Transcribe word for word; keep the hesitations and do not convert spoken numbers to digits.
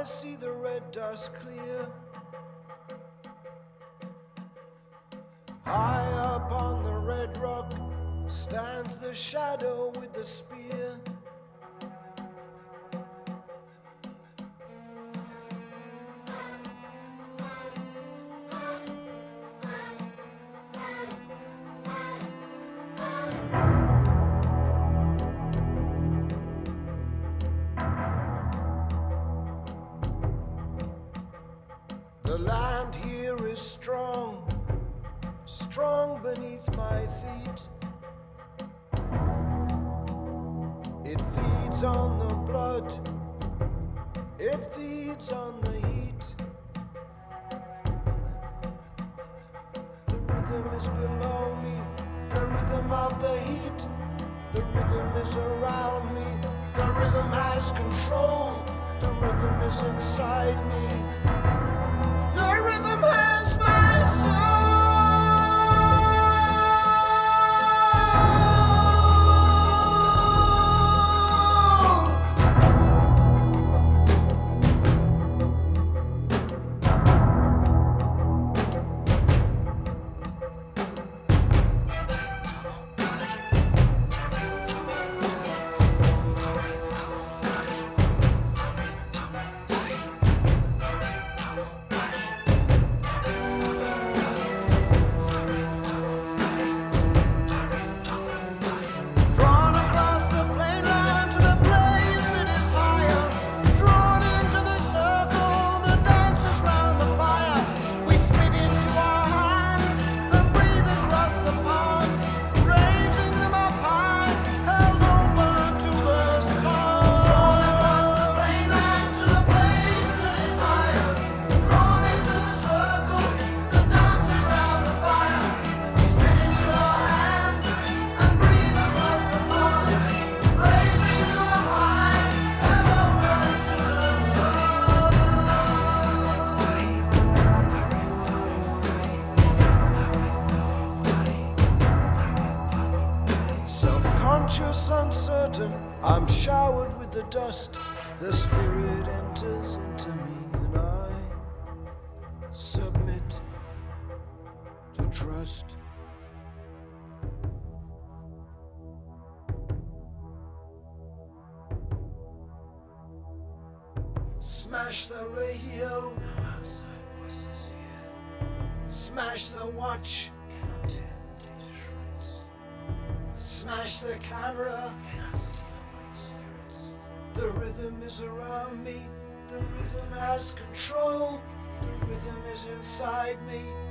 see the red dust clear. High up on the red rock stands the shadow with the spear. The land here is strong, strong beneath my feet. It feeds on the blood, it feeds on the heat. The rhythm is below me, the rhythm of the heat. The rhythm is around me, the rhythm has control. The rhythm is inside me. The rhythm has my soul. Conscious, uncertain, I'm showered with the dust. The spirit enters into me and I submit to trust. Smash the radio, no outside voices here. Smash the watch, cannot tear the data shreds. Smash the camera, cannot steal away the spirits. The rhythm is around me, the rhythm has control. The rhythm is inside me.